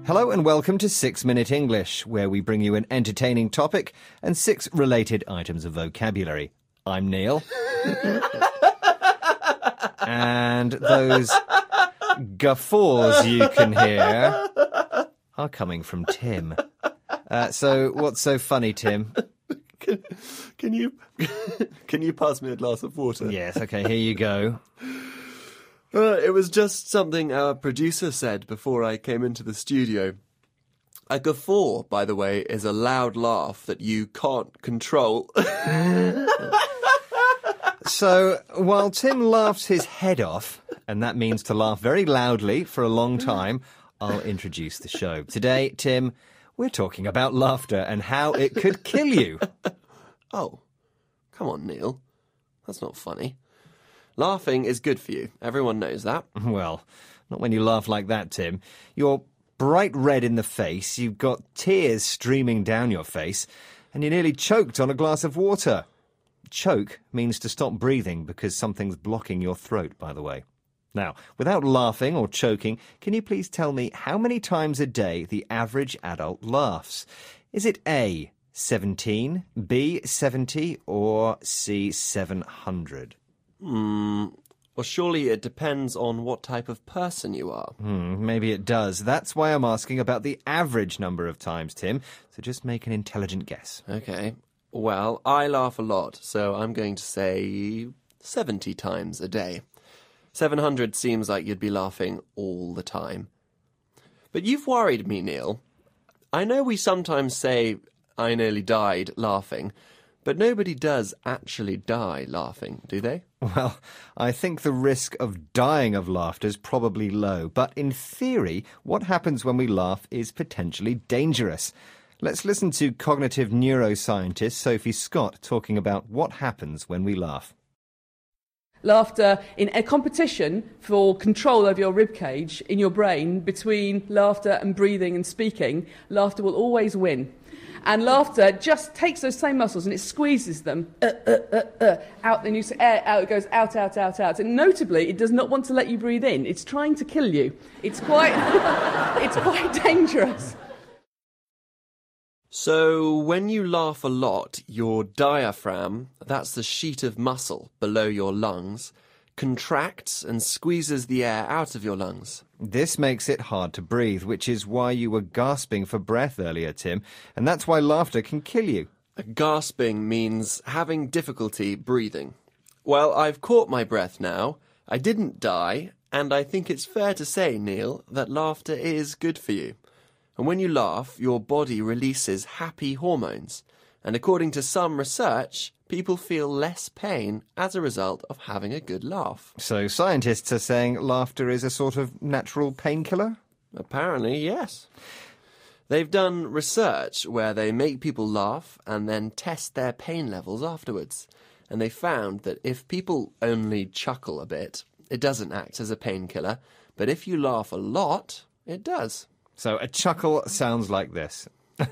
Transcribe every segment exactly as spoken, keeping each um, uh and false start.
Hello and welcome to Six Minute English, where we bring you an entertaining topic and six related items of vocabulary. I'm Neil. And those guffaws you can hear are coming from Tim. Uh, so, what's so funny, Tim? Can, can you can you pass me a glass of water? Yes, okay, here you go. Uh, it was just something our producer said before I came into the studio. A guffaw, by the way, is a loud laugh that you can't control. So, while Tim laughs his head off, and that means to laugh very loudly for a long time, I'll introduce the show. Today, Tim, we're talking about laughter and how it could kill you. Oh, come on, Neil. That's not funny. Laughing is good for you. Everyone knows that. Well, not when you laugh like that, Tim. You're bright red in the face, you've got tears streaming down your face, and you're nearly choked on a glass of water. Choke means to stop breathing because something's blocking your throat, by the way. Now, without laughing or choking, can you please tell me how many times a day the average adult laughs? Is it A, seventeen, B, seventy, or C, seven hundred? Hmm. Well, surely it depends on what type of person you are. Hmm, maybe it does. That's why I'm asking about the average number of times, Tim. So just make an intelligent guess. Okay. Well, I laugh a lot, so I'm going to say seventy times a day. seven hundred seems like you'd be laughing all the time. But you've worried me, Neil. I know we sometimes say, I nearly died laughing, but nobody does actually die laughing, do they? Well, I think the risk of dying of laughter is probably low, but in theory, what happens when we laugh is potentially dangerous. Let's listen to cognitive neuroscientist Sophie Scott talking about what happens when we laugh. Laughter in a competition for control over your ribcage in your brain between laughter and breathing and speaking, laughter will always win. And laughter just takes those same muscles and it squeezes them uh, uh, uh, uh, out, and you say air out, it goes out, out, out, out. And notably, it does not want to let you breathe in. It's trying to kill you. It's quite, it's quite dangerous. So, when you laugh a lot, your diaphragm, that's the sheet of muscle below your lungs, contracts and squeezes the air out of your lungs. This makes it hard to breathe, which is why you were gasping for breath earlier, Tim, and that's why laughter can kill you. Gasping means having difficulty breathing. Well, I've caught my breath now. I didn't die, and I think it's fair to say, Neil, that laughter is good for you. And when you laugh, your body releases happy hormones. And according to some research, people feel less pain as a result of having a good laugh. So scientists are saying laughter is a sort of natural painkiller? Apparently, yes. They've done research where they make people laugh and then test their pain levels afterwards. And they found that if people only chuckle a bit, it doesn't act as a painkiller. But if you laugh a lot, it does. So a chuckle sounds like this.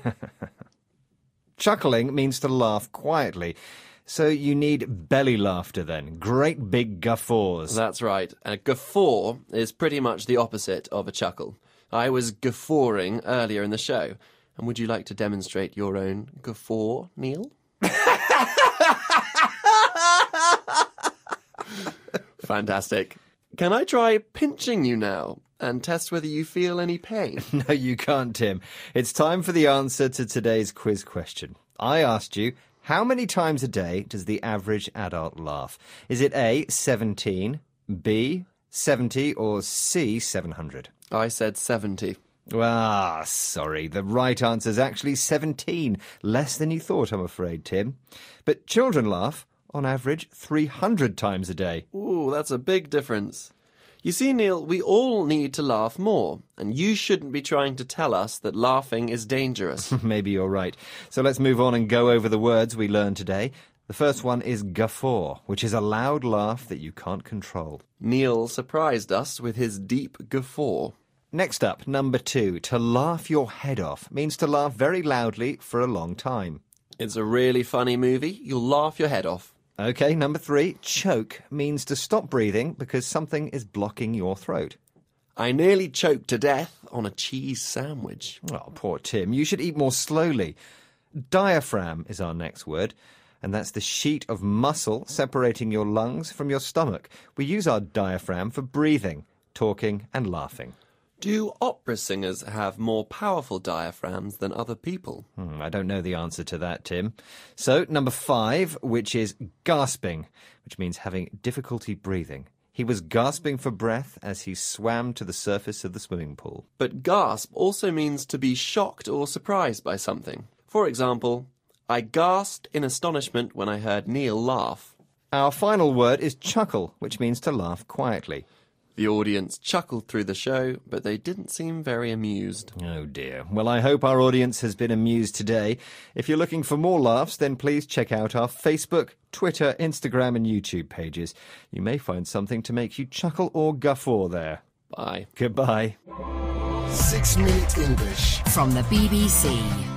Chuckling means to laugh quietly. So you need belly laughter then. Great big guffaws. That's right. A guffaw is pretty much the opposite of a chuckle. I was guffawing earlier in the show. And would you like to demonstrate your own guffaw, Neil? Fantastic. Can I try pinching you now and test whether you feel any pain? No, you can't, Tim. It's time for the answer to today's quiz question. I asked you, how many times a day does the average adult laugh? Is it A, seventeen, B, seventy, or C, seven hundred? I said seventy. Ah, sorry. The right answer is actually seventeen. Less than you thought, I'm afraid, Tim. But children laugh, on average, three hundred times a day. Ooh, that's a big difference. You see, Neil, we all need to laugh more, and you shouldn't be trying to tell us that laughing is dangerous. Maybe you're right. So let's move on and go over the words we learned today. The first one is guffaw, which is a loud laugh that you can't control. Neil surprised us with his deep guffaw. Next up, number two, to laugh your head off means to laugh very loudly for a long time. It's a really funny movie. You'll laugh your head off. Okay, number three, choke means to stop breathing because something is blocking your throat. I nearly choked to death on a cheese sandwich. Oh, poor Tim. You should eat more slowly. Diaphragm is our next word, and that's the sheet of muscle separating your lungs from your stomach. We use our diaphragm for breathing, talking, and laughing. Do opera singers have more powerful diaphragms than other people? Hmm, I don't know the answer to that, Tim. So, number five, which is gasping, which means having difficulty breathing. He was gasping for breath as he swam to the surface of the swimming pool. But gasp also means to be shocked or surprised by something. For example, I gasped in astonishment when I heard Neil laugh. Our final word is chuckle, which means to laugh quietly. The audience chuckled through the show, but they didn't seem very amused. Oh dear. Well, I hope our audience has been amused today. If you're looking for more laughs, then please check out our Facebook, Twitter, Instagram and YouTube pages. You may find something to make you chuckle or guffaw there. Bye. Goodbye. Six Minute English from the B B C.